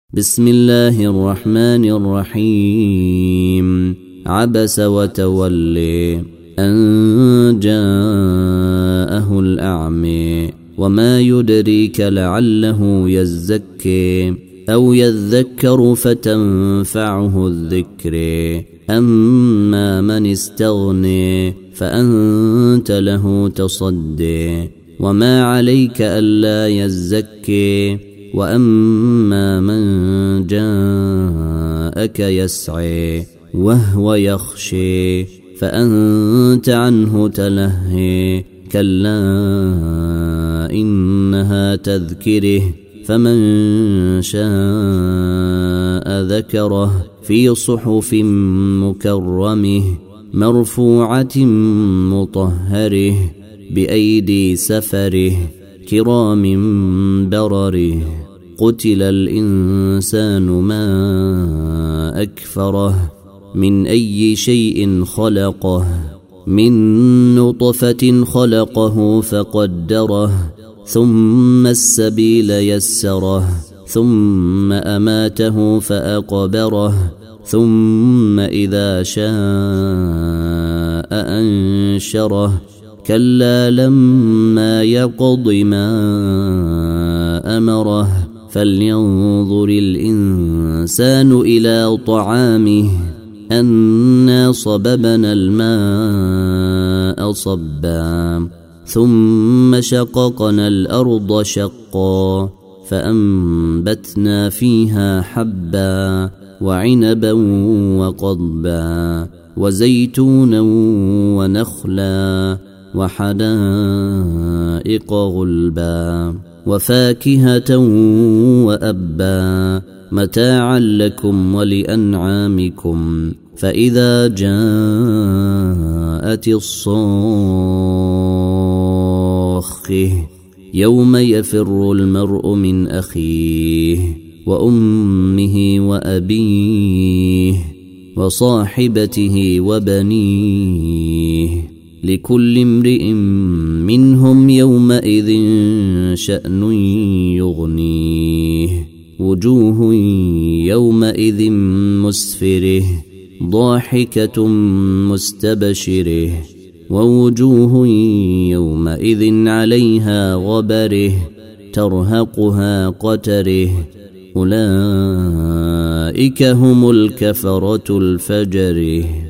بسم الله الرحمن الرحيم. عبس وتولي أن جاءه الأعمى وما يدريك لعله يزكي أو يذكر فتنفعه الذكر أما من استغني فأنت له تصدي وما عليك ألا يزكي وأما من جاءك يسعي وهو يخشي فأنت عنه تلهي كلا إنها تذكره فمن شاء ذكره في صحف مكرمه مرفوعة مطهره بأيدي سفره كرام برره قتل الإنسان ما أكفره من أي شيء خلقه من نطفة خلقه فقدره ثم السبيل يسره ثم أماته فأقبره ثم إذا شاء أنشره كلا لما يقض ما أمره فلينظر الإنسان إلى طعامه أنا صببنا الماء صبا ثم شققنا الأرض شقا فأنبتنا فيها حبا وعنبا وقضبا وزيتونا ونخلا وحدائق غلبا وفاكهة وأبا متاعا لكم ولأنعامكم فإذا جاءت الصاخة يوم يفر المرء من أخيه وأمه وأبيه وصاحبته وبنيه لكل امرئ منهم يومئذ شأن يغنيه وجوه يومئذ مسفره ضاحكة مستبشره ووجوه يومئذ عليها غبره ترهقها قتره أولئك هم الكفرة الفجره.